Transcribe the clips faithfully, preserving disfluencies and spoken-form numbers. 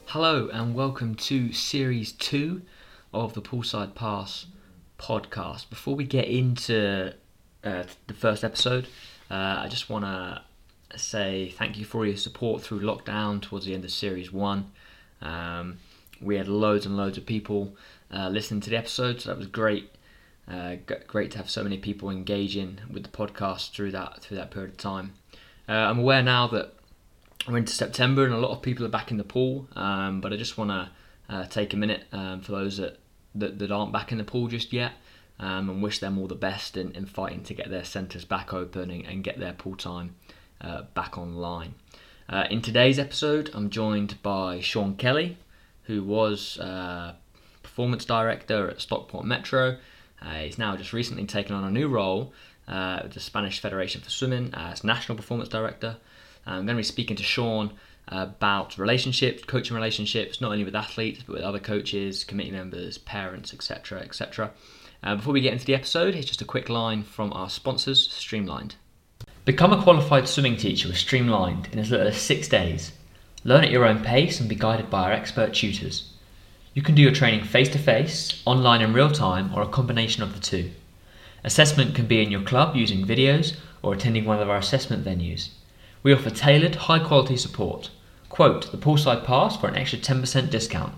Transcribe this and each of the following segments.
Hello and welcome to Series two of the Poolside Pass podcast. Before we get into uh, the first episode, uh, I just want to say thank you for your support through lockdown towards the end of Series one. Um, we had loads and loads of people uh, listening to the episode, so that was great. Uh, g- great to have so many people engaging with the podcast through that through that period of time. Uh, I'm aware now that we're into September and a lot of people are back in the pool, um, but I just want to uh, take a minute um, for those that, that, that aren't back in the pool just yet um, and wish them all the best in, in fighting to get their centres back open and, and get their pool time uh, back online. Uh, in today's episode, I'm joined by Sean Kelly, who was uh, Performance Director at Stockport Metro. Uh, he's now just recently taken on a new role uh, with the Spanish Federation for Swimming as National Performance Director. I'm going to be speaking to Sean about relationships, coaching relationships, not only with athletes, but with other coaches, committee members, parents, et cetera, et cetera. Uh, before we get into the episode, here's just a quick line from our sponsors, Streamlined. Become a qualified swimming teacher with Streamlined in as little as six days. Learn at your own pace and be guided by our expert tutors. You can do your training face-to-face, online in real time, or a combination of the two. Assessment can be in your club using videos or attending one of our assessment venues. We offer tailored, high-quality support. Quote the Poolside Pass for an extra ten percent discount.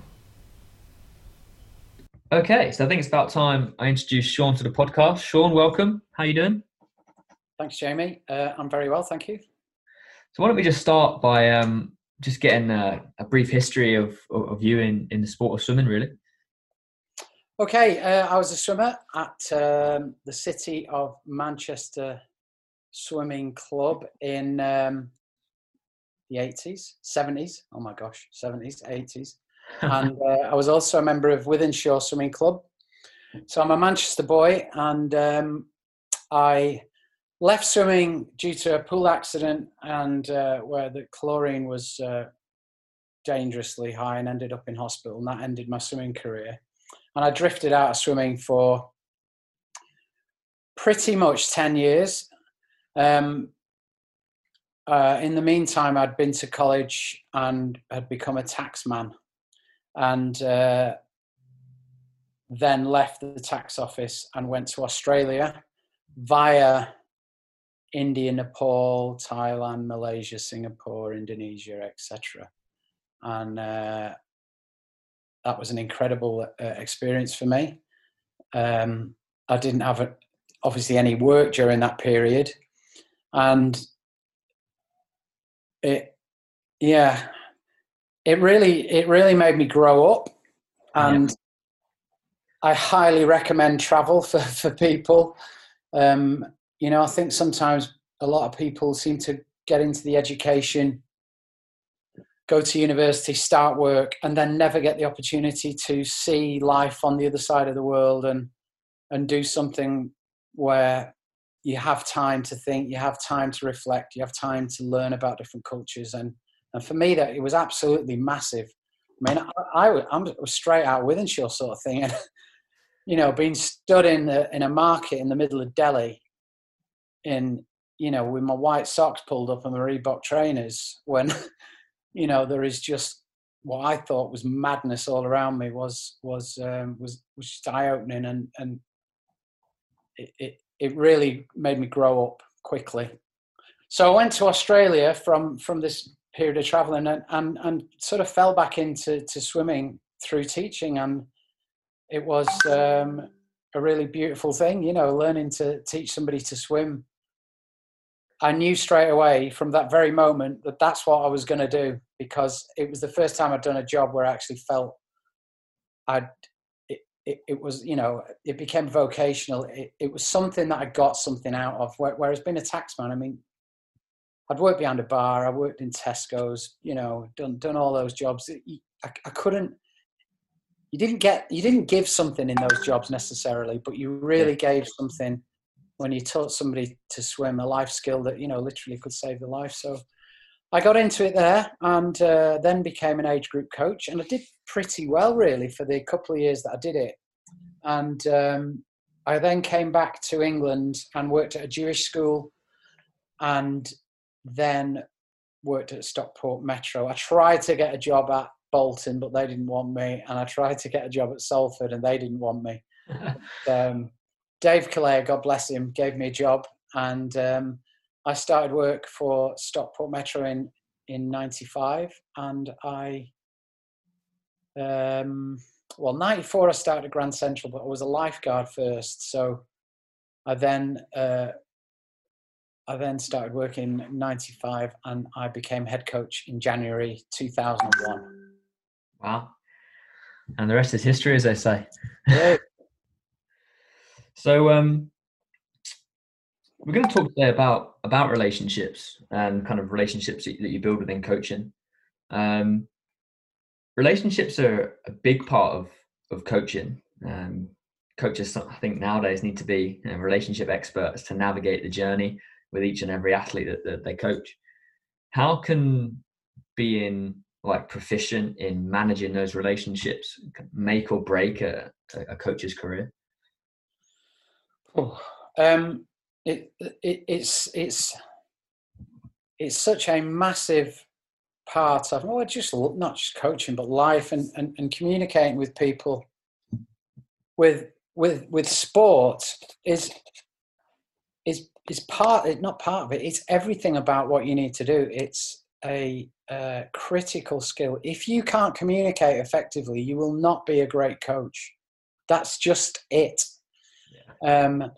Okay, so I think it's about time I introduce Sean to the podcast. Sean, welcome. How are you doing? Thanks, Jamie. Uh, I'm very well, thank you. So why don't we just start by um, just getting a, a brief history of, of, of you in, in the sport of swimming, really. Okay, uh, I was a swimmer at um, the City of Manchester Swimming Club in um, the eighties, seventies. Oh my gosh, seventies, eighties. And uh, I was also a member of Wythenshawe Swimming Club. So I'm a Manchester boy, and um, I left swimming due to a pool accident and uh, where the chlorine was uh, dangerously high and ended up in hospital, and that ended my swimming career. And I drifted out of swimming for pretty much ten years. Um, uh, in the meantime, I'd been to college and had become a taxman, and uh, then left the tax office and went to Australia via India, Nepal, Thailand, Malaysia, Singapore, Indonesia, et cetera. And uh, that was an incredible uh, experience for me. Um, I didn't have a, obviously any work during that period, and it, yeah, it really, it really made me grow up, and yeah. I highly recommend travel for for people. Um, you know, I think sometimes a lot of people seem to get into the education, go to university, start work, and then never get the opportunity to see life on the other side of the world and and do something where you have time to think, you have time to reflect, you have time to learn about different cultures. And, and for me, that it was absolutely massive. I mean, I, I, I'm straight out Wythenshawe sort of thing. And, you know, being stood in a, in a market in the middle of Delhi in, you know, with my white socks pulled up and my Reebok trainers when, you know, there is just what I thought was madness all around me was, was, um, was, was just eye-opening, and, and it, it, it really made me grow up quickly. So I went to Australia from, from this period of traveling, and, and, and sort of fell back into to swimming through teaching. And it was um, a really beautiful thing, you know, learning to teach somebody to swim. I knew straight away from that very moment that that's what I was going to do, because it was the first time I'd done a job where I actually felt I'd, it, it, it was, you know, it became vocational. It, it was something that I got something out of, whereas being a taxman, I mean, I'd worked behind a bar, I worked in Tesco's, you know, done, done all those jobs. I, I couldn't, you didn't get, you didn't give something in those jobs necessarily, but you really gave something when you taught somebody to swim, a life skill that, you know, literally could save their life. So I got into it there, and uh, then became an age group coach, and I did pretty well really for the couple of years that I did it. And um, I then came back to England and worked at a Jewish school, and then worked at Stockport Metro. I tried to get a job at Bolton, but they didn't want me. And I tried to get a job at Salford, and they didn't want me. um, Dave Calleya, God bless him, gave me a job, and um, I started work for Stockport Metro in in ninety-five, and I, um, well, ninety-four I started at Grand Central, but I was a lifeguard first, so I then uh, I then started working in ninety-five, and I became head coach in January two thousand one. Wow. And the rest is history, as they say. Yeah. So um, we're going to talk today about, about relationships and kind of relationships that you build within coaching. Um, relationships are a big part of, of coaching. Um, coaches, I think nowadays, need to be, you know, relationship experts to navigate the journey with each and every athlete that, that they coach. How can being like proficient in managing those relationships make or break a, a coach's career? Oh, um, it, it it's it's it's such a massive part of, well, just not just coaching, but life, and, and, and communicating with people. With with with sport is is is part, not part of it. It's everything about what you need to do. It's a uh, critical skill. If you can't communicate effectively, you will not be a great coach. That's just it. Yeah. Um,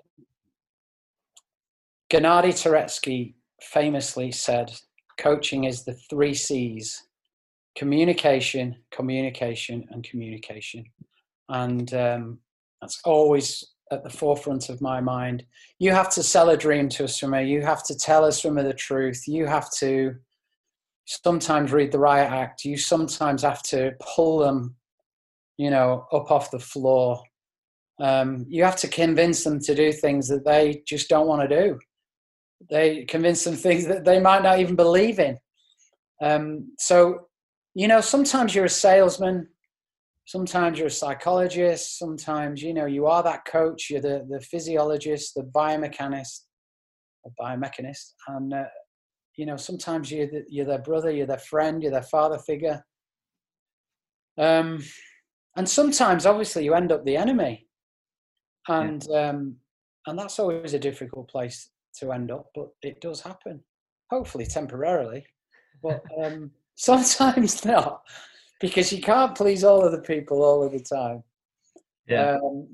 Gennady Turetsky famously said, coaching is the three C's: communication, communication, and communication. And um, that's always at the forefront of my mind. You have to sell a dream to a swimmer. You have to tell a swimmer the truth. You have to sometimes read the riot act. You sometimes have to pull them, you know, up off the floor. Um, you have to convince them to do things that they just don't want to do. They convince them things that they might not even believe in. Um, so, you know, sometimes you're a salesman, sometimes you're a psychologist, sometimes, you know, you are that coach, you're the, the physiologist, the biomechanist, or biomechanist, and, uh, you know, sometimes you're, the, you're their brother, you're their friend, you're their father figure. Um, and sometimes, obviously, you end up the enemy. And, yeah. um, and that's always a difficult place to end up, but it does happen, hopefully temporarily, but um, sometimes not, because you can't please all of the people all of the time. Yeah. Um,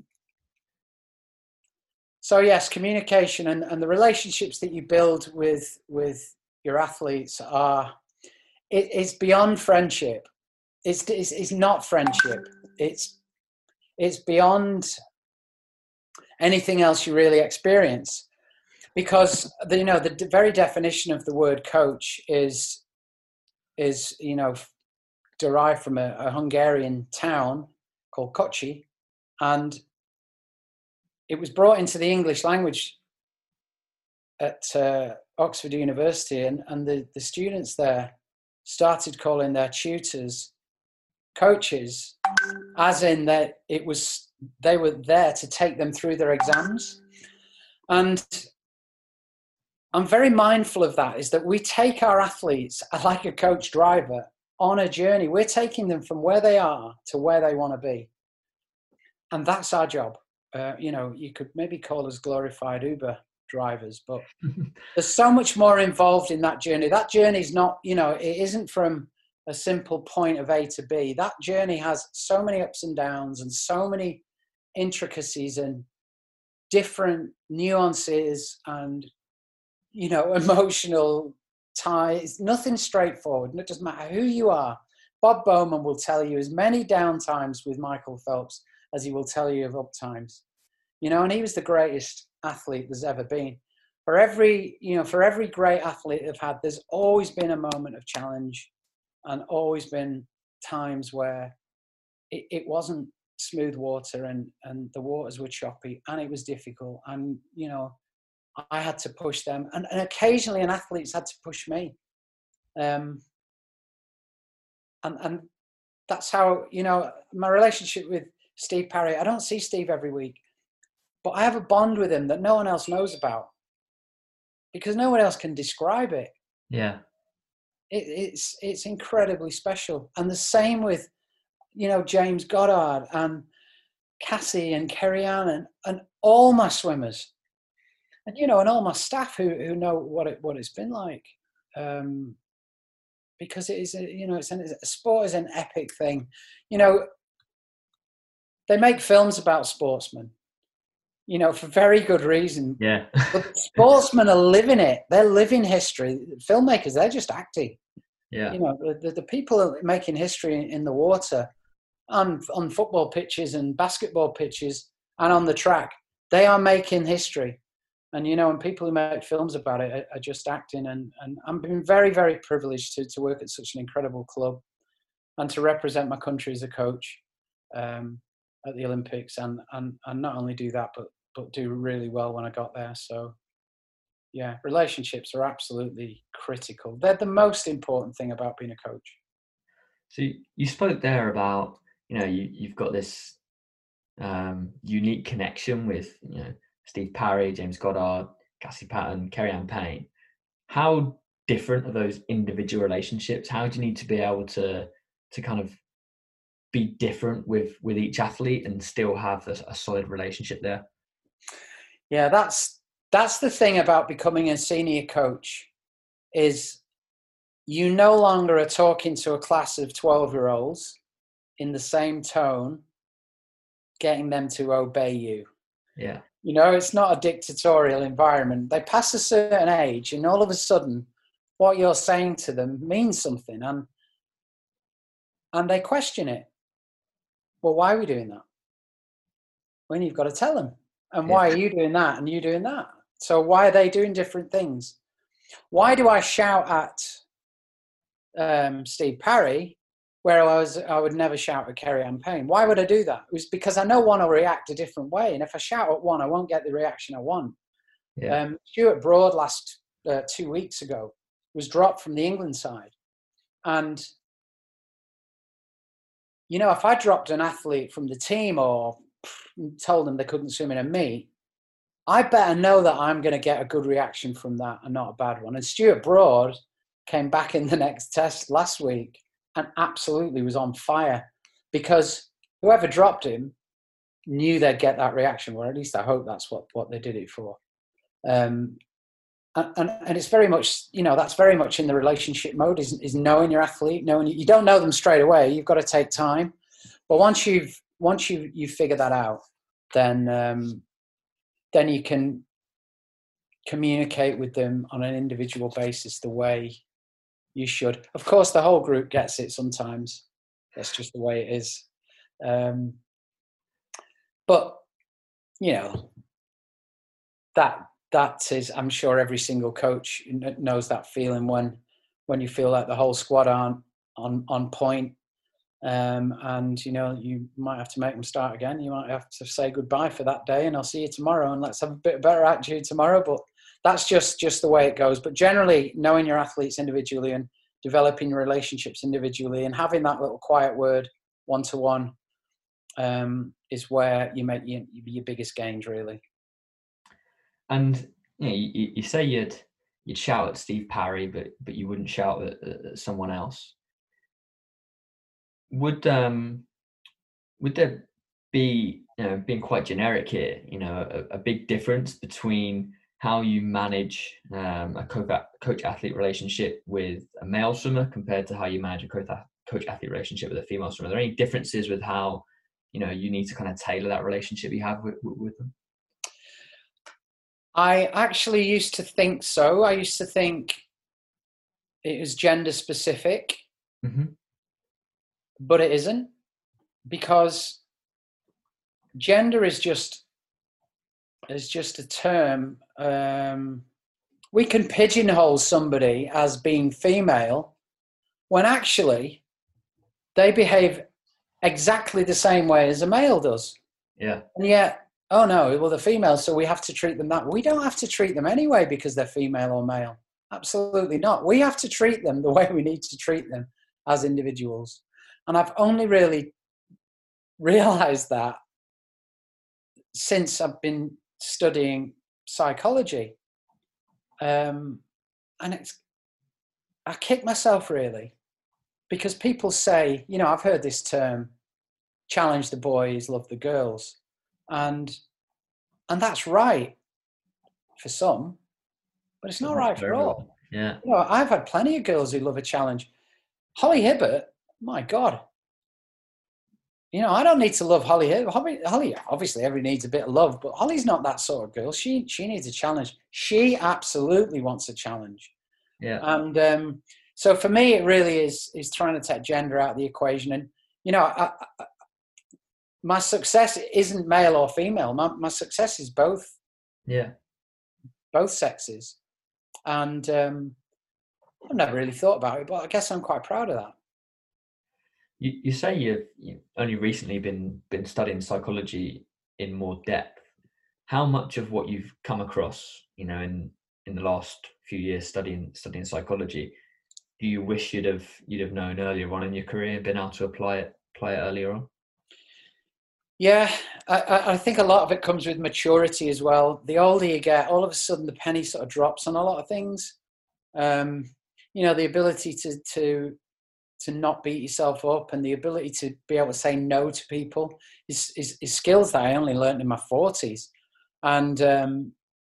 so yes, communication and, and the relationships that you build with with your athletes are, it, it's beyond friendship. It's, it's it's not friendship. It's it's beyond anything else you really experience. Because the, you know, the very definition of the word coach is, is you know, derived from a, a Hungarian town called Kocsi, and it was brought into the English language at uh, Oxford University, and, and the, the students there started calling their tutors coaches, as in that it was, they were there to take them through their exams. And I'm very mindful of that, is that we take our athletes, like a coach driver, on a journey. We're taking them from where they are to where they want to be. And that's our job. Uh, you know, you could maybe call us glorified Uber drivers, but there's so much more involved in that journey. That journey is not, you know, it isn't from a simple point of A to B. That journey has so many ups and downs and so many intricacies and different nuances and, you know, emotional ties. Nothing straightforward. It doesn't matter who you are. Bob Bowman will tell you as many down times with Michael Phelps as he will tell you of up times. You know, and he was the greatest athlete there's ever been. For every, you know, for every great athlete they've had, there's always been a moment of challenge and always been times where it, it wasn't smooth water and, and the waters were choppy and it was difficult. And, you know, I had to push them, and, and occasionally an athlete's had to push me. Um, and, and that's how, you know, my relationship with Steve Parry, I don't see Steve every week, but I have a bond with him that no one else knows about because no one else can describe it. Yeah. it, it's it's incredibly special. And the same with, you know, James Goddard and Cassie and Kerry Ann and, and all my swimmers, and you know, and all my staff who who know what it what it's been like. Um, because it is, a, you know, it's an, a sport is an epic thing. You know, they make films about sportsmen, you know, for very good reason. Yeah. But sportsmen are living it. They're living history. Filmmakers, they're just acting. Yeah. You know, the, the people making history in the water, on on football pitches and basketball pitches and on the track, they are making history. And, you know, and people who make films about it are, are just acting. And, and I'm been very, very privileged to, to work at such an incredible club and to represent my country as a coach um, at the Olympics. And, and, and not only do that, but, but do really well when I got there. So, yeah, relationships are absolutely critical. They're the most important thing about being a coach. So you, you spoke there about, you know, you, you've got this um, unique connection with, you know, Steve Parry, James Goddard, Cassie Patton, Kerry Ann Payne. How different are those individual relationships? How do you need to be able to to kind of be different with with each athlete and still have a, a solid relationship there? Yeah, that's that's the thing about becoming a senior coach, is you no longer are talking to a class of twelve-year-olds in the same tone, getting them to obey you. Yeah. You know, it's not a dictatorial environment. They pass a certain age and all of a sudden what you're saying to them means something, and and they question it. Well, why are we doing that? When you've got to tell them. And Yeah. why are you doing that and you doing that? So why are they doing different things? Why do I shout at um, Steve Parry where I was I would never shout at Kerry Ann Payne? Why would I do that? It was because I know one will react a different way, and if I shout at one, I won't get the reaction I want. Yeah. Um, Stuart Broad last uh, two weeks ago was dropped from the England side, and you know, if I dropped an athlete from the team or told them they couldn't swim in a meet, I better know that I'm going to get a good reaction from that and not a bad one. And Stuart Broad came back in the next test last week and absolutely was on fire, because whoever dropped him knew they'd get that reaction, or at least I hope that's what, what they did it for. Um, and, and, and it's very much, you know, that's very much in the relationship mode, is, is knowing your athlete, knowing you don't know them straight away. You've got to take time. But once you've, once you you figure that out, then, um, then you can communicate with them on an individual basis the way you should. Of course, the whole group gets it sometimes. That's just the way it is. Um, but, you know, that that is, I'm sure every single coach knows that feeling when when you feel like the whole squad aren't on, on point. Um, and, you know, you might have to make them start again. You might have to say goodbye for that day and I'll see you tomorrow and let's have a bit better attitude tomorrow. But that's just, just the way it goes. But generally, knowing your athletes individually and developing relationships individually and having that little quiet word one-to-one um, is where you make your, your biggest gains, really. And you know, you, you say you'd you'd shout at Steve Parry, but but you wouldn't shout at, at someone else. Would um would there be, you know, being quite generic here, you know, a, a big difference between how you manage um, a coach athlete relationship with a male swimmer compared to how you manage a coach athlete relationship with a female swimmer? Are there any differences with how, you know, you need to kind of tailor that relationship you have with, with them? I actually used to think so. I used to think it was gender specific, mm-hmm. but it isn't, because gender is just is just a term. Um, we can pigeonhole somebody as being female when actually they behave exactly the same way as a male does. Yeah. And yet, oh no, well, they're female, so we have to treat them that. We don't have to treat them anyway because they're female or male. Absolutely not. We have to treat them the way we need to treat them as individuals. And I've only really realized that since I've been studying psychology. Um, and it's, I kick myself really, because people say, you know, I've heard this term, challenge the boys, love the girls. And, and that's right for some, but it's not Not right for for everyone. all. Yeah. You know, I've had plenty of girls who love a challenge. Holly Hibbert, my God. You know, I don't need to love Holly Hibbert. Holly, Holly, obviously, everybody needs a bit of love, but Holly's not that sort of girl. She she needs a challenge. She absolutely wants a challenge. Yeah. And um, so for me, it really is is trying to take gender out of the equation. And, you know, I, I, my success isn't male or female. My, my success is both. Yeah. Both sexes. And um, I've never really thought about it, but I guess I'm quite proud of that. You, you say you've, you've only recently been been studying psychology in more depth. How much of what you've come across, you know, in, in the last few years studying studying psychology, do you wish you'd have you'd have known earlier on in your career and been able to apply it apply it earlier on? Yeah, I, I think a lot of it comes with maturity as well. The older you get, all of a sudden the penny sort of drops on a lot of things. Um, you know, the ability to to to not beat yourself up, and the ability to be able to say no to people is, is, is skills that I only learned in my forties. And um,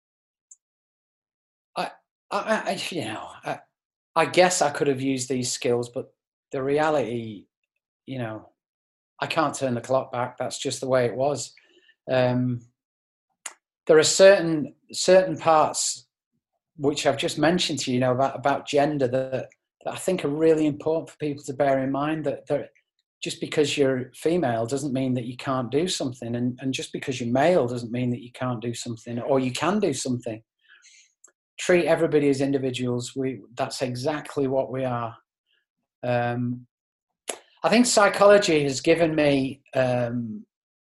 I, I, I, you know, I, I guess I could have used these skills, but the reality, you know, I can't turn the clock back. That's just the way it was. Um, there are certain certain parts which I've just mentioned to you, you know, about, about gender that, that I think are really important for people to bear in mind, that, that just because you're female doesn't mean that you can't do something. And, and just because you're male doesn't mean that you can't do something, or you can do something. Treat everybody as individuals. We, that's exactly what we are. Um, I think psychology has given me, um,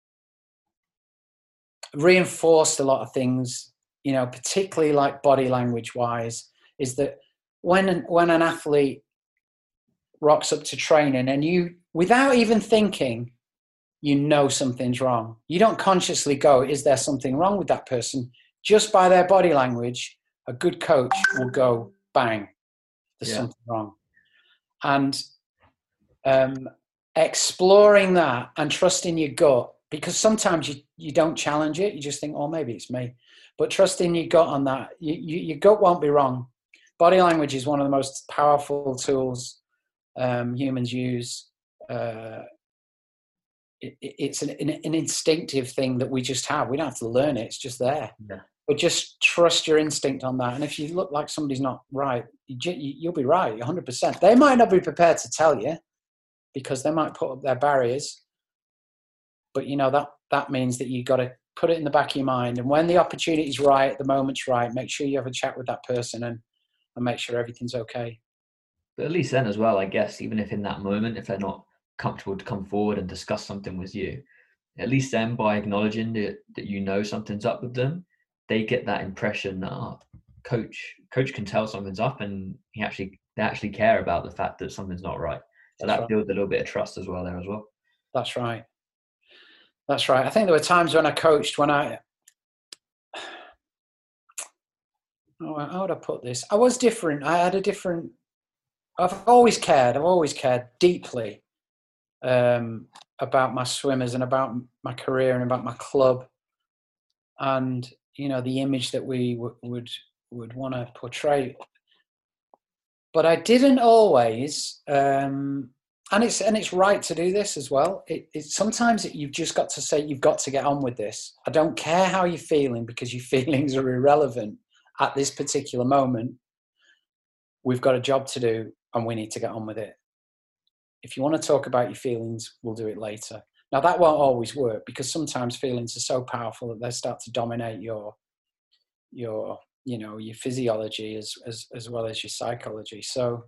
reinforced a lot of things, you know, particularly like body language wise, is that when, when an athlete rocks up to training and you, without even thinking, you know something's wrong. You don't consciously go, is there something wrong with that person? Just by their body language, a good coach will go, bang, there's yeah. something wrong. And um, exploring that and trusting your gut, because sometimes you, you don't challenge it. You just think, oh, maybe it's me. But trusting your gut on that, you, you, your gut won't be wrong. Body language is one of the most powerful tools um, humans use. Uh, it, it's an, an instinctive thing that we just have. We don't have to learn it. It's just there. Yeah. But just trust your instinct on that. And if you look like somebody's not right, you, you'll be right, one hundred percent. They might not be prepared to tell you because they might put up their barriers. But, you know, that, that means that you've got to put it in the back of your mind. And when the opportunity's right, the moment's right, make sure you have a chat with that person and, and make sure everything's okay. But at least then as well, I guess, even if in that moment, if they're not comfortable to come forward and discuss something with you, at least then by acknowledging that, that you know something's up with them, they get that impression that oh, coach coach can tell something's up, and he actually they actually care about the fact that something's not right. So That's that right. builds a little bit of trust as well there as well. That's right. That's right. I think there were times when I coached when I oh, how would I put this? I was different. I had a different. I've always cared. I've always cared deeply um, about my swimmers and about my career and about my club, and you know the image that we w- would would want to portray. But I didn't always, um, and it's and it's right to do this as well. It, it sometimes it, you've just got to say you've got to get on with this. I don't care how you're feeling because your feelings are irrelevant at this particular moment. We've got a job to do, and we need to get on with it. If you want to talk about your feelings, we'll do it later. Now, that won't always work because sometimes feelings are so powerful that they start to dominate your, your, you know, your physiology as, as, as well as your psychology. So,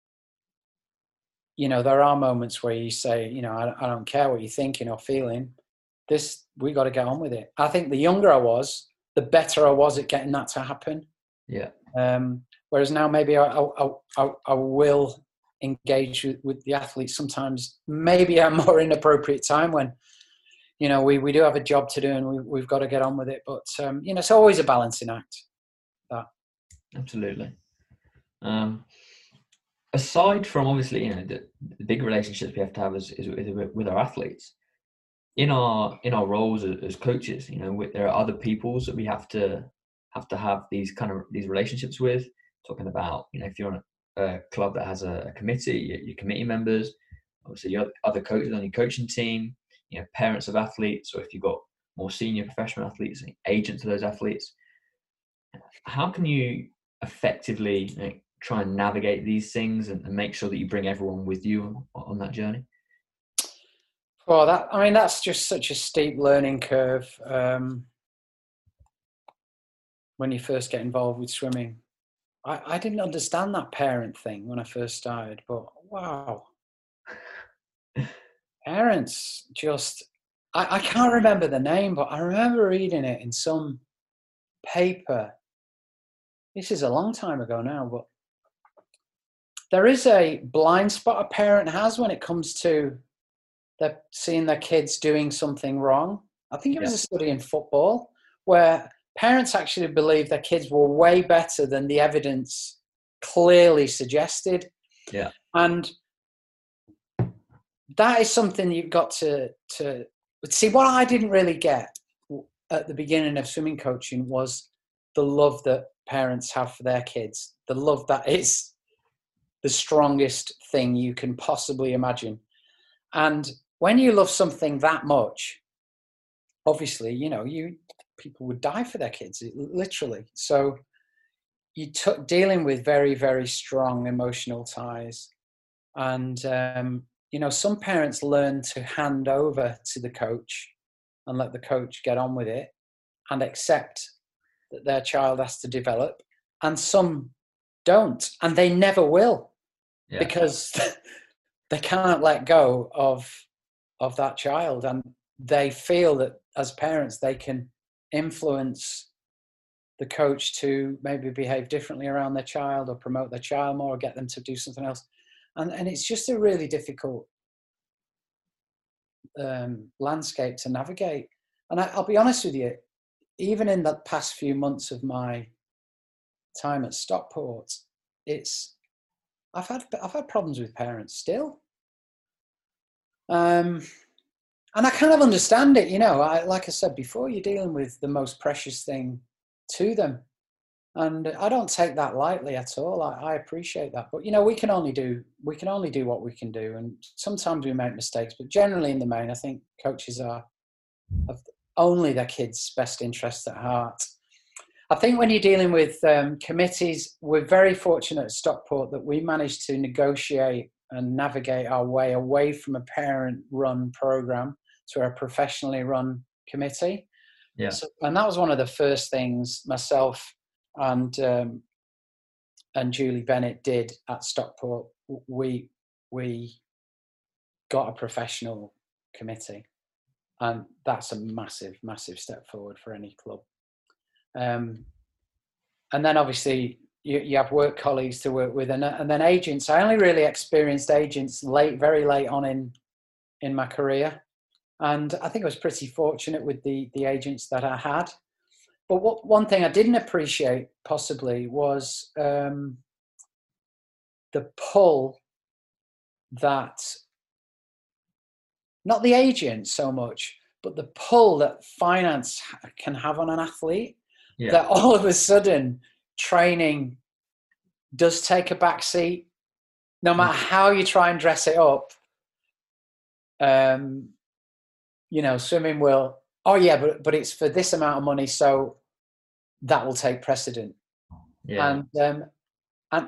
you know, there are moments where you say, you know, I, I don't care what you're thinking or feeling. This, we got to get on with it. I think the younger I was, the better I was at getting that to happen. Yeah. Um, whereas now maybe I, I, I, I will engage with, with the athletes sometimes, maybe at a more inappropriate time when, you know, we, we do have a job to do and we, we've got to get on with it. But, um, you know, it's always a balancing act. That. Absolutely. Um, aside from obviously, you know, the, the big relationships we have to have is, is, is with our athletes, in our in our roles as, as coaches, you know, there are other peoples that we have to have to have these kind of these relationships with. Talking about, you know, if you're on a, a club that has a, a committee, your, your committee members, obviously your other coaches on your coaching team, you know, parents of athletes, or if you've got more senior professional athletes, agents of those athletes. How can you effectively, you know, try and navigate these things and, and make sure that you bring everyone with you on, on that journey? Well, that I mean, that's just such a steep learning curve um, when you first get involved with swimming. I, I didn't understand that parent thing when I first started, but wow, parents just, I, I can't remember the name, but I remember reading it in some paper. This is a long time ago now, but there is a blind spot a parent has when it comes to they're seeing their kids doing something wrong. I think it was Yeah. a study in football where parents actually believe their kids were way better than the evidence clearly suggested. Yeah. And that is something you've got to, to see. What I didn't really get at the beginning of swimming coaching was the love that parents have for their kids, the love that is the strongest thing you can possibly imagine. And when you love something that much, obviously, you know, you people would die for their kids, literally. So you took dealing with very, very strong emotional ties. And, um, you know, some parents learn to hand over to the coach and let the coach get on with it and accept that their child has to develop. And some don't, and they never will, yeah. because they can't let go of of that child, and they feel that as parents they can influence the coach to maybe behave differently around their child or promote their child more or get them to do something else. And and it's just a really difficult um, landscape to navigate. And I, I'll be honest with you, even in the past few months of my time at Stockport, it's I've had I've had problems with parents still. Um, and I kind of understand it, you know. I, like I said before, you're dealing with the most precious thing to them, and I don't take that lightly at all. I, I appreciate that, but you know, we can only do we can only do what we can do, and sometimes we make mistakes. But generally, in the main, I think coaches are have only their kids' best interests at heart. I think when you're dealing with um, committees, we're very fortunate at Stockport that we managed to negotiate and navigate our way away from a parent-run program to a professionally run committee. Yeah. So, and that was one of the first things myself and um, and Julie Bennett did at Stockport. We we got a professional committee, and that's a massive, massive step forward for any club. Um, and then obviously you, you have work colleagues to work with, and, and then agents. I only really experienced agents late, very late on in in my career, and I think I was pretty fortunate with the the agents that I had. But what, one thing I didn't appreciate possibly was um, the pull that, not the agent so much, but the pull that finance can have on an athlete. Yeah. That all of a sudden training does take a back seat, no matter how you try and dress it up. Um, you know, swimming will, oh yeah, but but it's for this amount of money, so that will take precedent. Yeah. And um, and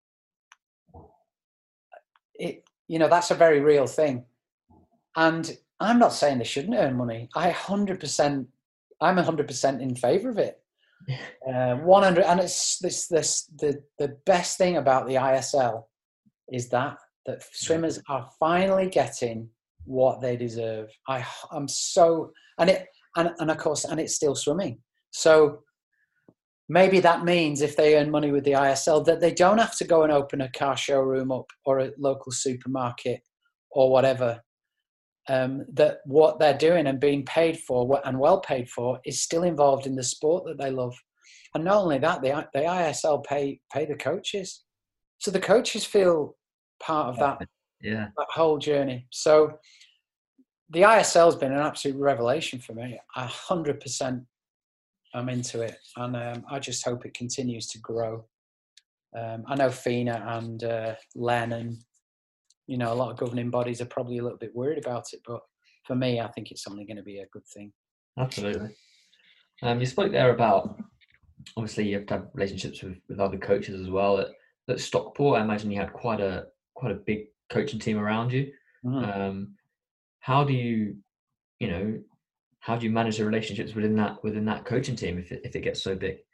it, you know, that's a very real thing. And I'm not saying they shouldn't earn money. I one hundred percent, I'm one hundred percent in favor of it. Uh, one hundred, and it's this this the the best thing about the I S L is that that swimmers are finally getting what they deserve. I I'm so and it and and of course and it's still swimming. So maybe that means if they earn money with the I S L that they don't have to go and open a car showroom up or a local supermarket or whatever. Um, that what they're doing and being paid for and well paid for is still involved in the sport that they love. And not only that, the, the I S L pay pay the coaches. so the coaches feel part of that, yeah. that whole journey. So the I S L has been an absolute revelation for me. A hundred percent I'm into it, and um, I just hope it continues to grow. Um, I know FINA and uh, Len and, you know, a lot of governing bodies are probably a little bit worried about it, but for me, I think it's only going to be a good thing. Absolutely. Um, you spoke there about, obviously you have to have relationships with, with other coaches as well. At, at Stockport, I imagine you had quite a quite a big coaching team around you. Mm. Um, how do you, you know, how do you manage the relationships within that within that coaching team if it, if it gets so big?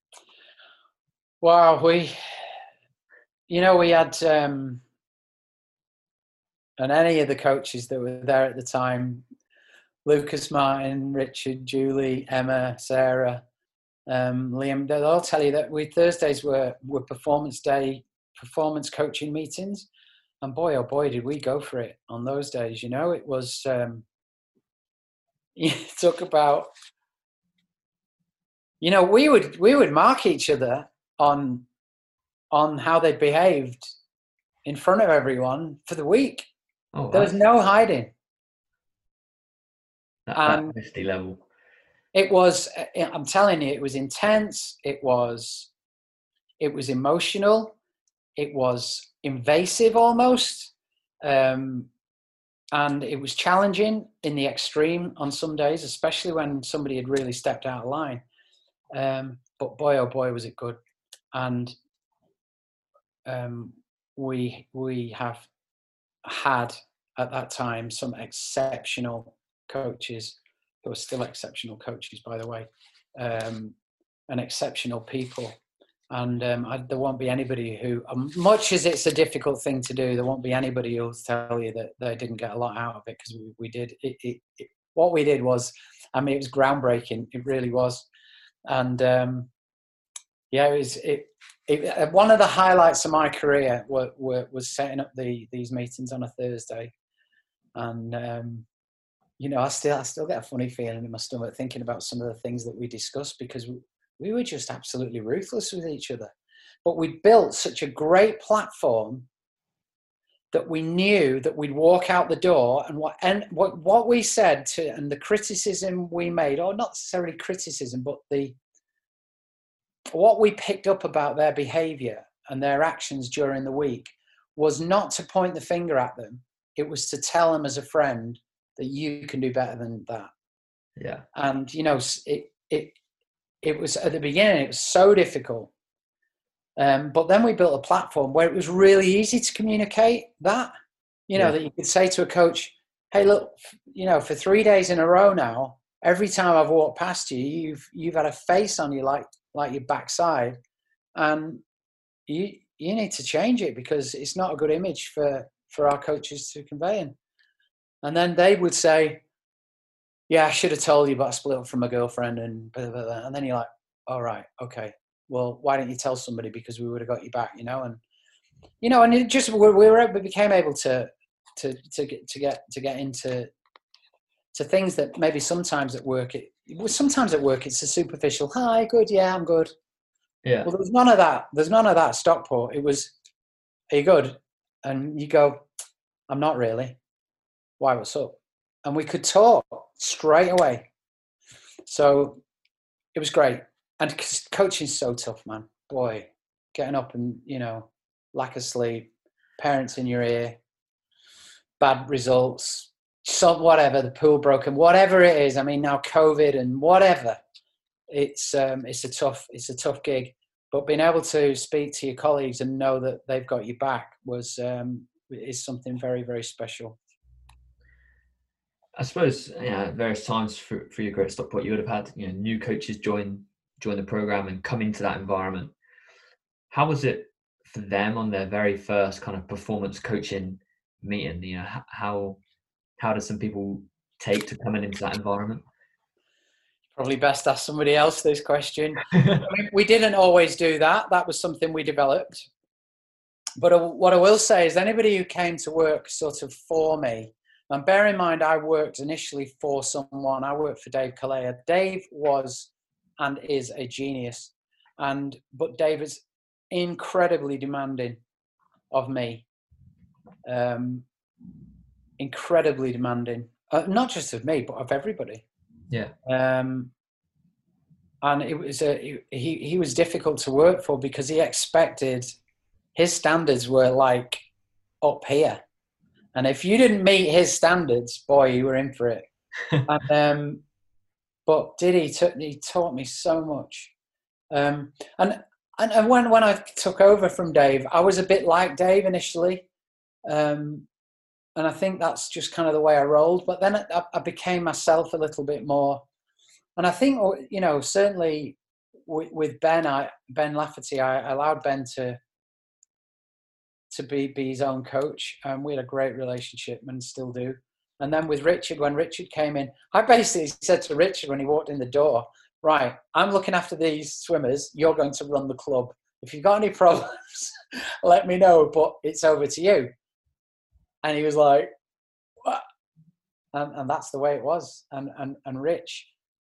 Wow, we, you know, we had, um, and any of the coaches that were there at the time, Lucas, Martin, Richard, Julie, Emma, Sarah, um, Liam, they'll all tell you that we Thursdays were, were performance day, performance coaching meetings. And boy, oh boy, did we go for it on those days. You know, it was, um, you talk about, you know, we would, we would mark each other on, on how they behaved in front of everyone for the week. Oh, There was no hiding. That, And that honesty level. it was, I'm telling you, it was intense. It was, it was emotional. It was invasive almost. Um, and it was challenging in the extreme on some days, especially when somebody had really stepped out of line. Um, but boy, oh boy, was it good. And um, we, we have had at that time some exceptional coaches who are still exceptional coaches, by the way, um, and exceptional people. And um, I, there won't be anybody who, um, much as it's a difficult thing to do, there won't be anybody who'll tell you that they didn't get a lot out of it, because we, we did. It, it, it, what we did was, I mean, it was groundbreaking. It really was. And um, yeah, it was. It, it, one of the highlights of my career were, were, was setting up the these meetings on a Thursday, and um, you know, I still I still get a funny feeling in my stomach thinking about some of the things that we discussed, because we, we were just absolutely ruthless with each other. But we built such a great platform that we knew that we'd walk out the door, and what and what what we said to, and the criticism we made, or not necessarily criticism, but the what we picked up about their behavior and their actions during the week was not to point the finger at them. It was to tell them as a friend that you can do better than that. Yeah. And, you know, it, it, it was at the beginning, it was so difficult. Um, but then we built a platform where it was really easy to communicate that, you know, yeah. that you could say to a coach, hey, look, you know, for three days in a row now, every time I've walked past you, you've, you've had a face on you like, like your backside, and you, you need to change it, because it's not a good image for, for our coaches to convey. And, and then they would say, yeah, I should have told you, but I split up from my girlfriend, and blah, blah, blah. And then you're like, all right, okay. Well, why didn't you tell somebody? Because we would have got you back, you know? And, you know, and it just, we were, we became able to, to, to get, to get, to get into, to things that maybe sometimes at work, it, sometimes at work, it's a superficial, hi, good. Yeah, I'm good. Yeah. Well, there's none of that. There's none of that at Stockport. It was, are you good? And you go, I'm not really. Why, what's up? And we could talk straight away. So it was great. And coaching's so tough, man. Boy, getting up and, you know, lack of sleep, parents in your ear, bad results, so whatever, the pool broken, whatever it is. I mean, now COVID and whatever. It's um, it's a tough it's a tough gig. But being able to speak to your colleagues and know that they've got you back was um, is something very, very special. I suppose, yeah, at various times for, for your career at Stockport, you would have had, you know, new coaches join join the program and come into that environment. How was it for them on their very first kind of performance coaching meeting? You know, how how do some people take to coming into that environment? Probably best ask somebody else this question. I mean, we didn't always do that. That was something we developed. But what I will say is, anybody who came to work sort of for me, and bear in mind, I worked initially for someone. I worked for Dave Kalea. Dave was and is a genius, and but Dave is incredibly demanding. of me. Um, incredibly demanding, uh, not just of me, but of everybody. Yeah. Um, and it was a, he, he was difficult to work for because he expected, his standards were like up here. And if you didn't meet his standards, boy, you were in for it. and, um, but did he, t- he taught me so much. Um, and, and and when, when I took over from Dave, I was a bit like Dave initially. Um, and I think that's just kind of the way I rolled. But then I, I became myself a little bit more. And I think, you know, certainly with, with Ben, I, Ben Lafferty, I allowed Ben to to be, be his own coach. And um, we had a great relationship and still do. And then with Richard, when Richard came in, I basically said to Richard when he walked in the door, right, I'm looking after these swimmers. You're going to run the club. If you've got any problems, let me know, but it's over to you. And he was like, what? And, and that's the way it was. And, and, and Rich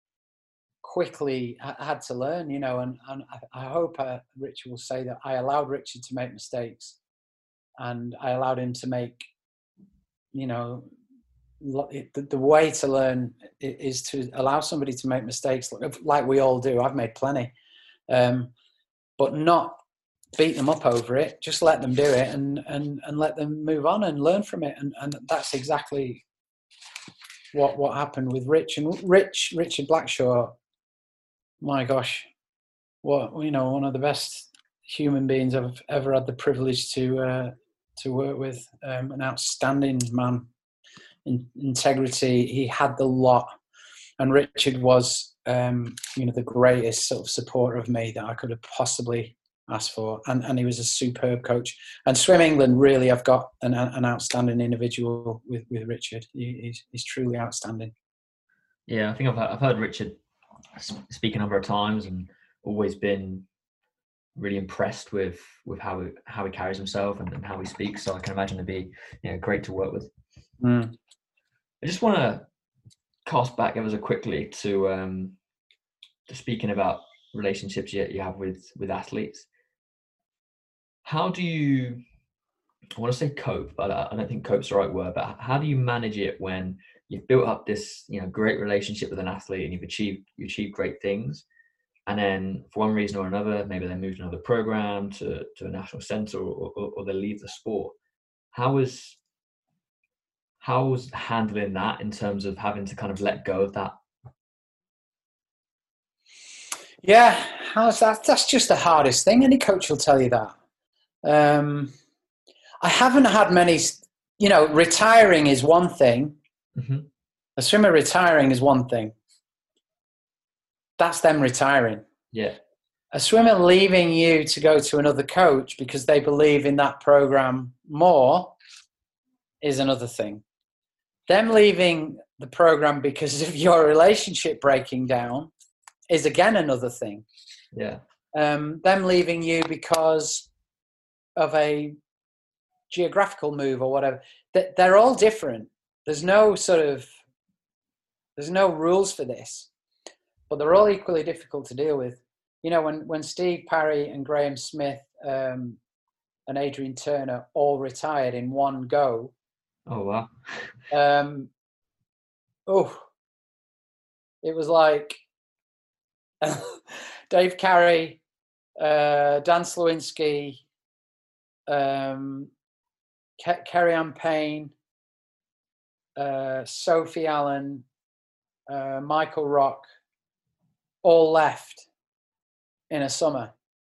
quickly had to learn, you know, and, and I hope uh, Richard will say that I allowed Richard to make mistakes and I allowed him to make, you know, the, the way to learn is to allow somebody to make mistakes like we all do. I've made plenty, um, but not beat them up over it. Just let them do it and, and, and let them move on and learn from it. And, and that's exactly what, what happened with Rich and Rich, Richard Blackshaw. My gosh, what, you know, one of the best human beings I've ever had the privilege to uh, to work with. Um, an outstanding man, in integrity. He had the lot, and Richard was, um, you know, the greatest sort of supporter of me that I could have possibly asked for. And and he was a superb coach. And Swim England, really, I've got an an outstanding individual with with Richard. He, he's he's truly outstanding. Yeah, I think I've I've heard Richard speak a number of times and always been really impressed with with how he, how he carries himself and, and how he speaks. So I can imagine it'd be, you know, great to work with. Mm. I just want to cast back ever so quickly to um, to speaking about relationships you, you have with with athletes. How do you? I want to say cope, but I don't think cope's the right word. But how do you manage it when you've built up this, you know, great relationship with an athlete and you've achieved you achieved great things, and then for one reason or another, maybe they move to another program, to to a national centre, or, or, or they leave the sport. How is how was handling that in terms of having to kind of let go of that? Yeah, how's that? That's just the hardest thing. Any coach will tell you that. Um, I haven't had many, you know, retiring is one thing. Mm-hmm. A swimmer retiring is one thing. That's them retiring. Yeah. A swimmer leaving you to go to another coach because they believe in that program more is another thing. Them leaving the program because of your relationship breaking down is again another thing. Yeah. Um, them leaving you because of a geographical move or whatever, that they're all different. There's no sort of, there's no rules for this, but they're all equally difficult to deal with. You know, when, when Steve Parry and Graham Smith um, and Adrian Turner all retired in one go. Oh, wow. um, oh, it was like Dave Carey, uh, Dan Slowinski, um, Ke- Kerry-Ann Payne, uh, Sophie Allen, uh, Michael Rock, all left in a summer.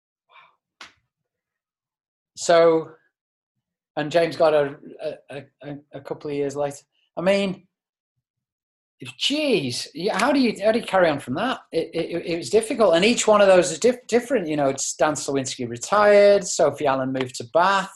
So, and James got a, a, a, a couple of years later. I mean, geez, how do you how do you carry on from that? It, it, it was difficult, and each one of those is diff- different. You know, Dan Slowinski retired, Sophie Allen moved to Bath,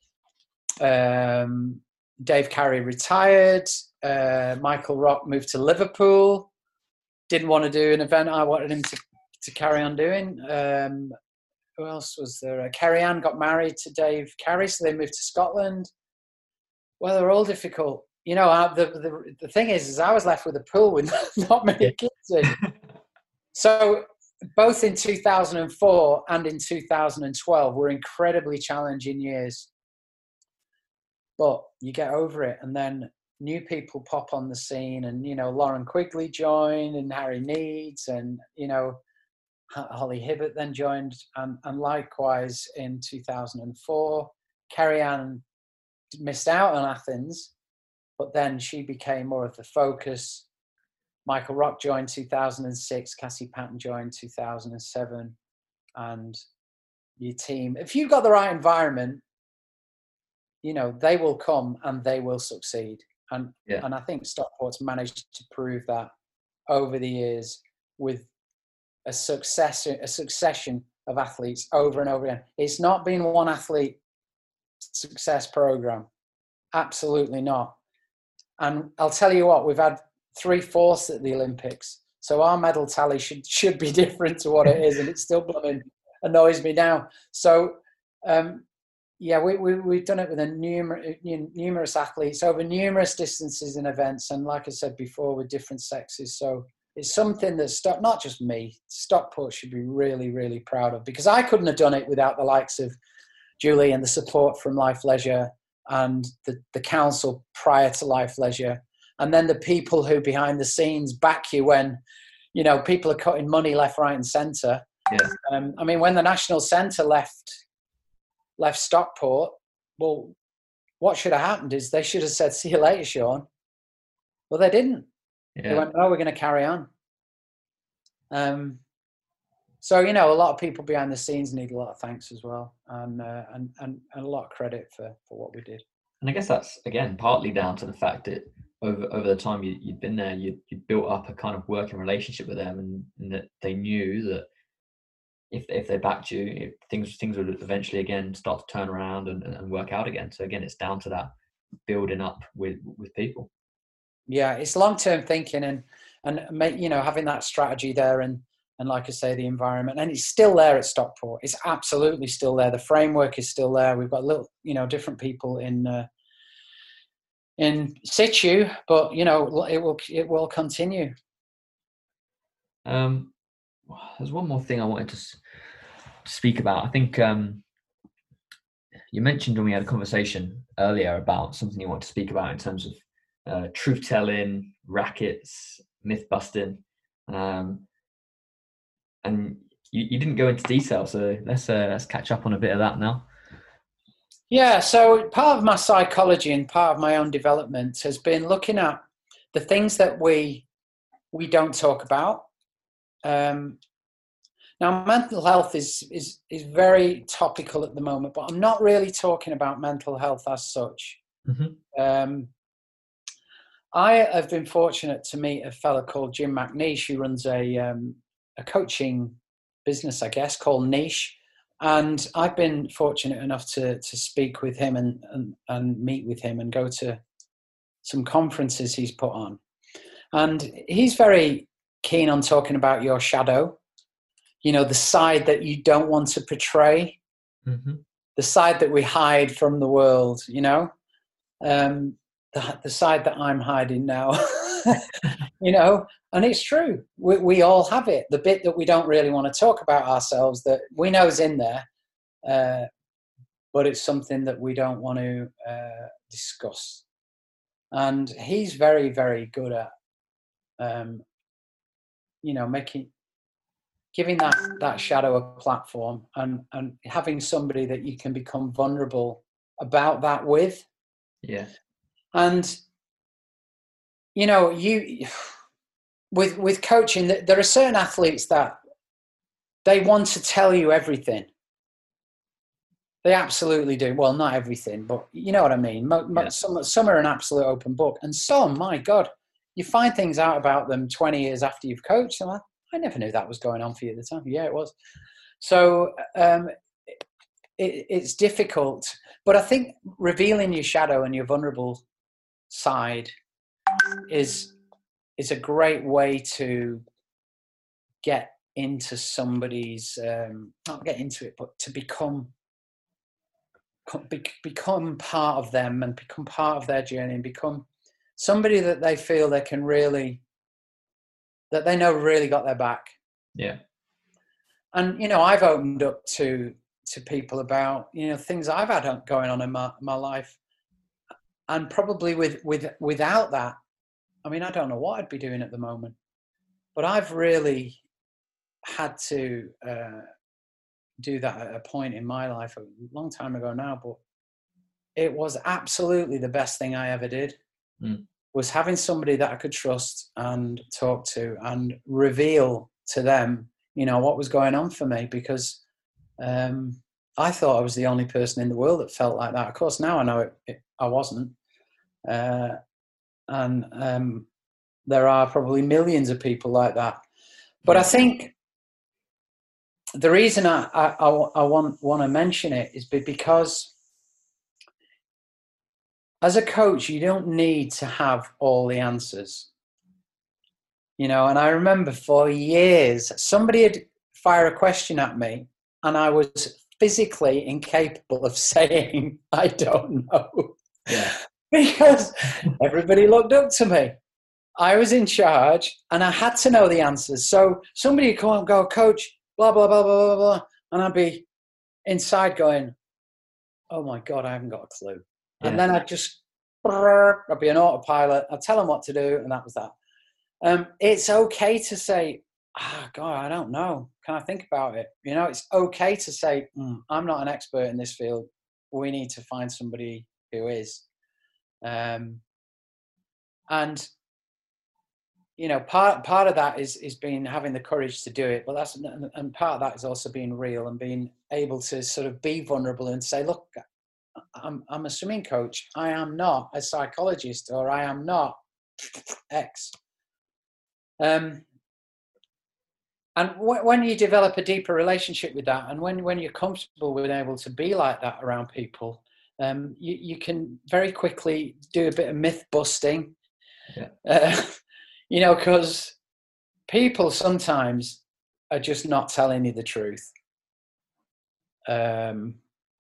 um, Dave Carey retired, uh, Michael Rock moved to Liverpool. Didn't want to do an event I wanted him to, to carry on doing. Um, who else was there? Uh, Kerry-Ann got married to Dave Carey, so they moved to Scotland. Well, they're all difficult. You know, I, the, the the thing is, is I was left with a pool with not many kids in. So both in two thousand four and in two thousand twelve were incredibly challenging years but you get over it, and then new people pop on the scene, and you know Lauren Quigley joined, and Harry Needs, and you know Holly Hibbert then joined, and, and likewise in two thousand four, Kerry Ann missed out on Athens, but then she became more of the focus. Michael Rock joined two thousand six, Cassie Patton joined two thousand seven, and your team, if you've got the right environment, you know, they will come and they will succeed. And yeah. and I think Stockport's managed to prove that over the years with a success, a succession of athletes over and over again. It's not been one athlete success program. Absolutely not. And I'll tell you what, we've had three fourths at the Olympics. So our medal tally should should be different to what it is, and it still blooming annoys me now. So um, yeah, we, we we've done it with a numerous numerous athletes over numerous distances and events, and like I said before, with different sexes. So it's something that Stock, not just me, Stockport should be really really proud of, because I couldn't have done it without the likes of Julie and the support from Life Leisure and the the council prior to Life Leisure. And then the people who behind the scenes back you when, you know, people are cutting money left, right, and centre. Yeah. Um, I mean, when the National Centre left left Stockport, well, what should have happened is they should have said, "See you later, Sean." Well, they didn't. Yeah. They went, "No, we're going to carry on." Um, so you know, a lot of people behind the scenes need a lot of thanks as well, and uh, and, and and a lot of credit for for what we did. And I guess that's again partly down to the fact that over over the time you, you'd been there, you you built up a kind of working relationship with them, and, and that they knew that if if they backed you, if things things would eventually again start to turn around and, and work out again. So again, it's down to that building up with with people. Yeah, it's long term thinking, and and make, you know, having that strategy there, and and like I say, the environment, and it's still there at Stockport. It's absolutely still there. The framework is still there. We've got little, you know, different people in. Uh, in situ, but you know it will it will continue. Um, there's one more thing I wanted to, to speak about. I think um, you mentioned when we had a conversation earlier about something you want to speak about in terms of uh, truth telling, rackets, myth busting, um, and you, you didn't go into detail. So let's uh, let's catch up on a bit of that now. Yeah, so part of my psychology and part of my own development has been looking at the things that we we don't talk about. Um, now, mental health is is is very topical at the moment, but I'm not really talking about mental health as such. Mm-hmm. Um, I have been fortunate to meet a fellow called Jim McNeish, who runs a um, a coaching business, I guess, called Niche. And I've been fortunate enough to to speak with him and, and, and meet with him and go to some conferences he's put on. And he's very keen on talking about your shadow, you know, the side that you don't want to portray, mm-hmm. the side that we hide from the world, you know, um, the, the side that I'm hiding now, you know. And it's true. We, we all have it. The bit that we don't really want to talk about ourselves that we know is in there, uh, but it's something that we don't want to uh, discuss. And he's very, very good at, um, you know, making, giving that, that shadow a platform, and, and having somebody that you can become vulnerable about that with. Yeah. And, you know, you... With with coaching, there are certain athletes that they want to tell you everything. They absolutely do. Well, not everything, but you know what I mean. Yeah. Some some are an absolute open book, and some, my God, you find things out about them twenty years after you've coached them. I never knew that was going on for you at the time. Yeah, it was. So um, it, it's difficult, but I think revealing your shadow and your vulnerable side is. is a great way to get into somebody's, um, not get into it, but to become, be, become part of them and become part of their journey and become somebody that they feel they can really, that they know really got their back. Yeah. And, you know, I've opened up to, to people about, you know, things I've had going on in my, my life. and probably with with without that, I mean, I don't know what I'd be doing at the moment. But I've really had to uh, do that at a point in my life a long time ago now. But it was absolutely the best thing I ever did. Mm. Was having somebody that I could trust and talk to and reveal to them, you know, what was going on for me, because um, I thought I was the only person in the world that felt like that. Of course, now I know it, it, I wasn't. Uh, and um, there are probably millions of people like that. But yeah. I think the reason I, I, I, I want, want to mention it is because as a coach, you don't need to have all the answers. You know, and I remember for years, somebody would fire a question at me and I was physically incapable of saying, I don't know. Yeah. Because everybody looked up to me. I was in charge and I had to know the answers. So somebody would come and go, coach, blah, blah, blah, blah, blah, blah. And I'd be inside going, oh my God, I haven't got a clue. Yeah. And then I'd just, I'd be an autopilot. I'd tell them what to do. And that was that. Um, it's okay to say, ah, oh, God, I don't know. Can I think about it? You know, it's okay to say, mm, I'm not an expert in this field. We need to find somebody who is. Um, and, you know, part part of that is is being having the courage to do it. But that's and part of that is also being real and being able to sort of be vulnerable and say, look, I'm I'm a swimming coach. I am not a psychologist, or I am not X. Um, and w- when you develop a deeper relationship with that, and when, when you're comfortable with being able to be like that around people, um, you, you can very quickly do a bit of myth busting. Yeah. Uh, you know, because people sometimes are just not telling you the truth. Um,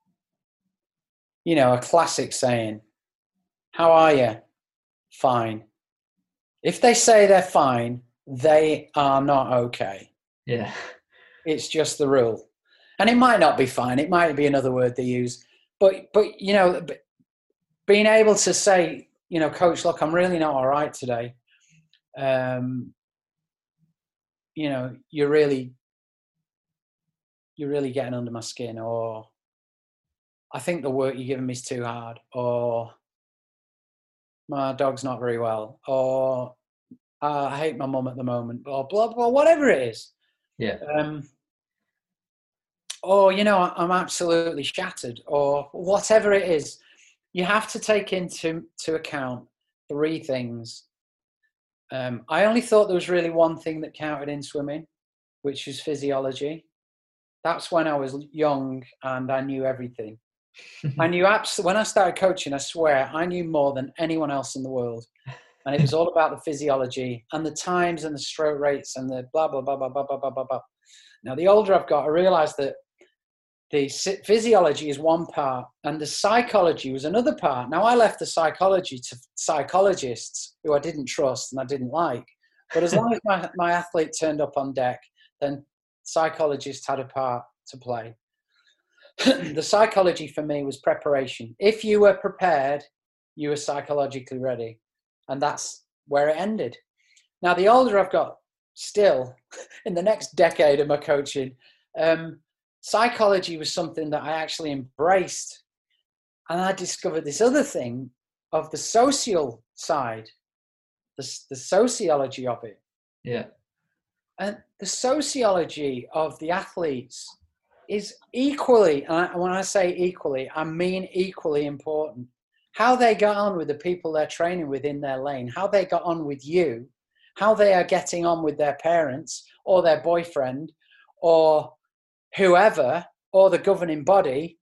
you know, a classic saying, how are you? Fine. If they say they're fine, they are not okay. Yeah. It's just the rule. And it might not be fine. It might be another word they use. But, but you know, being able to say, you know, coach, look, I'm really not all right today. Um, you know, you're really, you're really getting under my skin, or I think the work you're giving me is too hard, or my dog's not very well, or uh, I hate my mum at the moment, or blah, blah, whatever it is. Yeah. Um, or, you know, I'm absolutely shattered, or whatever it is. You have to take into to account three things. Um, I only thought there was really one thing that counted in swimming, which is physiology. That's when I was young and I knew everything. I knew absolutely, when I started coaching, I swear, I knew more than anyone else in the world. And it was all about the physiology and the times and the stroke rates and the blah, blah, blah, blah, blah, blah, blah, blah, blah. Now, the older I've got, I realized that the physiology is one part and the psychology was another part. Now, I left the psychology to psychologists who I didn't trust and I didn't like. But as long as my, my athlete turned up on deck, then psychologists had a part to play. The psychology for me was preparation. If you were prepared, you were psychologically ready. And that's where it ended. Now, the older I've got, still, in the next decade of my coaching, um, psychology was something that I actually embraced. And I discovered this other thing of the social side, the, the sociology of it. Yeah. And the sociology of the athletes is equally, and when I say equally, I mean equally important. How they got on with the people they're training with in their lane, how they got on with you, how they are getting on with their parents or their boyfriend or whoever, or the governing body,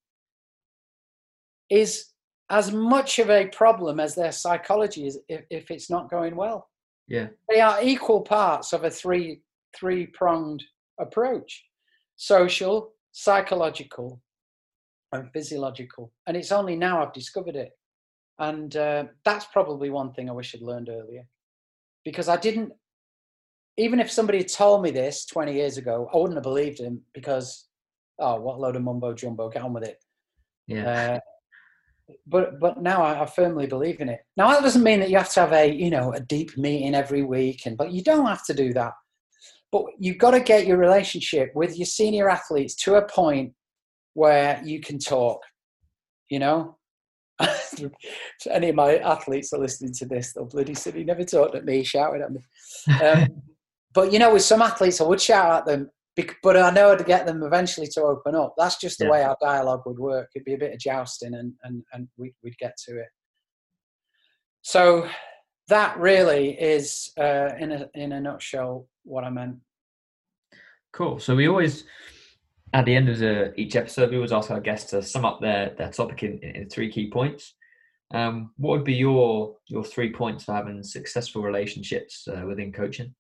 is as much of a problem as their psychology is if, if it's not going well. Yeah. They are equal parts of a three, three-pronged approach: social, psychological, and physiological. And it's only now I've discovered it. And uh, that's probably one thing I wish I'd learned earlier. Because I didn't, even if somebody had told me this twenty years ago, I wouldn't have believed him because, oh, what a load of mumbo jumbo, get on with it. Yeah. Uh, but but now I, I firmly believe in it. Now that doesn't mean that you have to have a you know a deep meeting every week, and but you don't have to do that. But you've got to get your relationship with your senior athletes to a point where you can talk. You know, if any of my athletes are listening to this, they'll bloody say, "He never talked at me, shouting at me." Um, but you know, with some athletes, I would shout at them, but I know how to get them eventually to open up. That's just the yeah. way our dialogue would work. It'd be a bit of jousting, and and and we, we'd get to it. So that really is, uh, in a in a nutshell, what I meant. Cool. So we always, at the end of the, each episode, we always ask our guests to sum up their, their topic in, in three key points. Um, what would be your your three points for having successful relationships uh, within coaching?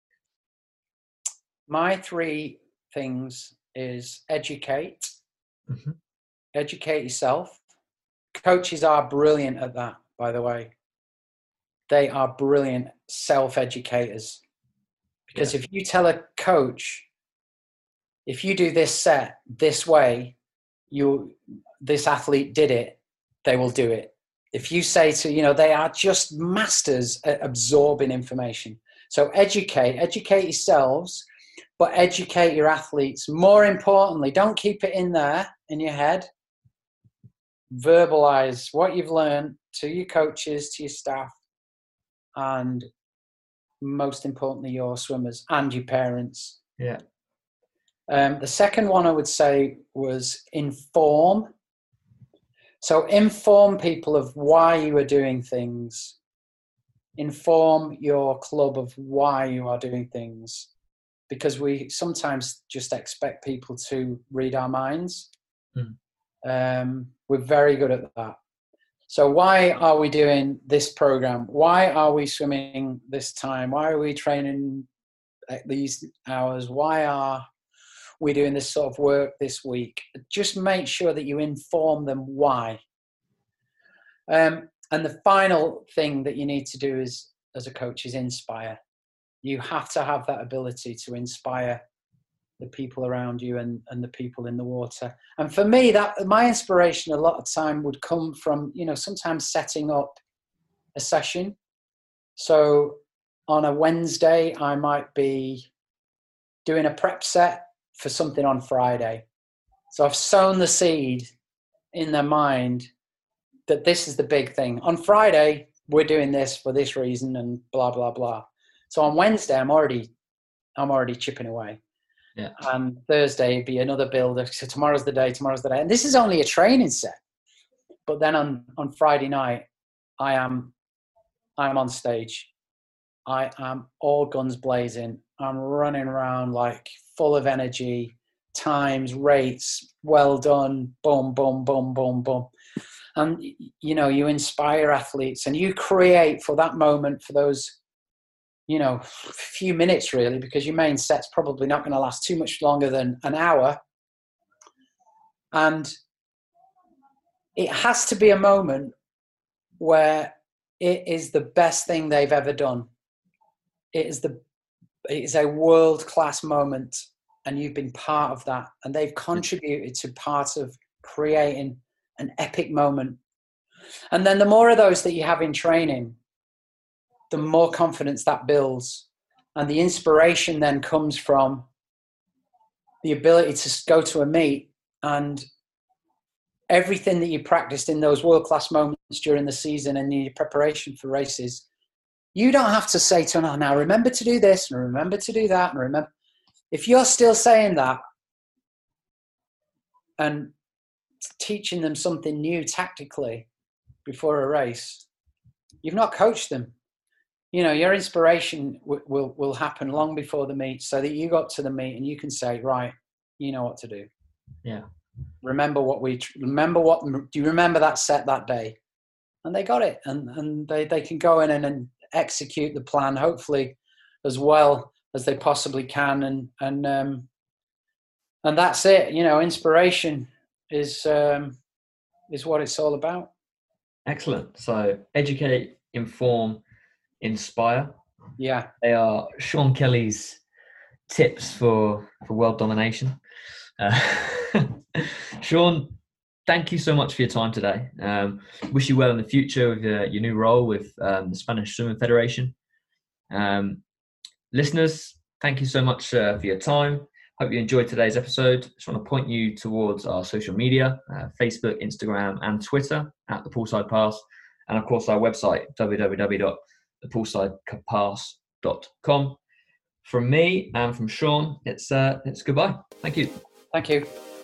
My three things is educate, mm-hmm. educate yourself. Coaches are brilliant at that, by the way. They are brilliant self-educators. Because yeah. if you tell a coach, if you do this set this way, you this athlete did it, they will do it. If you say to, you know, they are just masters at absorbing information. So educate, educate yourselves, but educate your athletes. More importantly, don't keep it in there in your head. Verbalize what you've learned to your coaches, to your staff, and most importantly, your swimmers and your parents. Yeah. Um, the second one I would say was inform. So inform people of why you are doing things. Inform your club of why you are doing things. Because we sometimes just expect people to read our minds. Mm. Um, we're very good at that. So why are we doing this program? Why are we swimming this time? Why are we training at these hours? Why are we doing this sort of work this week? Just make sure that you inform them why. Um, and the final thing that you need to do is, as a coach, is inspire. You have to have that ability to inspire the people around you and, and the people in the water. And for me, that my inspiration a lot of time would come from, you know, sometimes setting up a session. So on a Wednesday, I might be doing a prep set for something on Friday. So I've sown the seed in their mind that this is the big thing. On Friday, we're doing this for this reason and blah, blah, blah. So on Wednesday, I'm already, I'm already chipping away. Yeah. And Thursday would be another build. So tomorrow's the day, tomorrow's the day. And this is only a training set. But then on, on Friday night, I am, I am on stage. I am all guns blazing. I'm running around like full of energy, times, rates, well done, boom, boom, boom, boom, boom. And, you know, you inspire athletes and you create for that moment, for those, you know, few minutes really, because your main set's probably not going to last too much longer than an hour. And it has to be a moment where it is the best thing they've ever done. It is the, it is a world-class moment, and you've been part of that, and they've contributed to part of creating an epic moment. And then the more of those that you have in training, the more confidence that builds. And the inspiration then comes from the ability to go to a meet and everything that you practiced in those world-class moments during the season and your preparation for races. You don't have to say to them, oh, now remember to do this and remember to do that and remember. If you're still saying that and teaching them something new tactically before a race, you've not coached them. You know, your inspiration w- will will happen long before the meet, so that you got to the meet and you can say, right, you know what to do. Yeah. Remember what we remember. What do you remember that set that day? And they got it, and and they they can go in and, and execute the plan, hopefully as well as they possibly can, and and um, and that's it. You know, inspiration is um, is what it's all about. Excellent. So educate, inform, inspire. Yeah. They are Sean Kelly's tips for, for world domination. Uh, Sean, thank you so much for your time today. Um, wish you well in the future with your, your new role with um, the Spanish Swimming Federation. Um, listeners, thank you so much uh, for your time. Hope you enjoyed today's episode. Just want to point you towards our social media, uh, Facebook, Instagram, and Twitter at The Poolside Pass. And of course, our website, w w w dot the poolside pass dot com. From me and from Sean, it's uh, it's goodbye. Thank you. Thank you.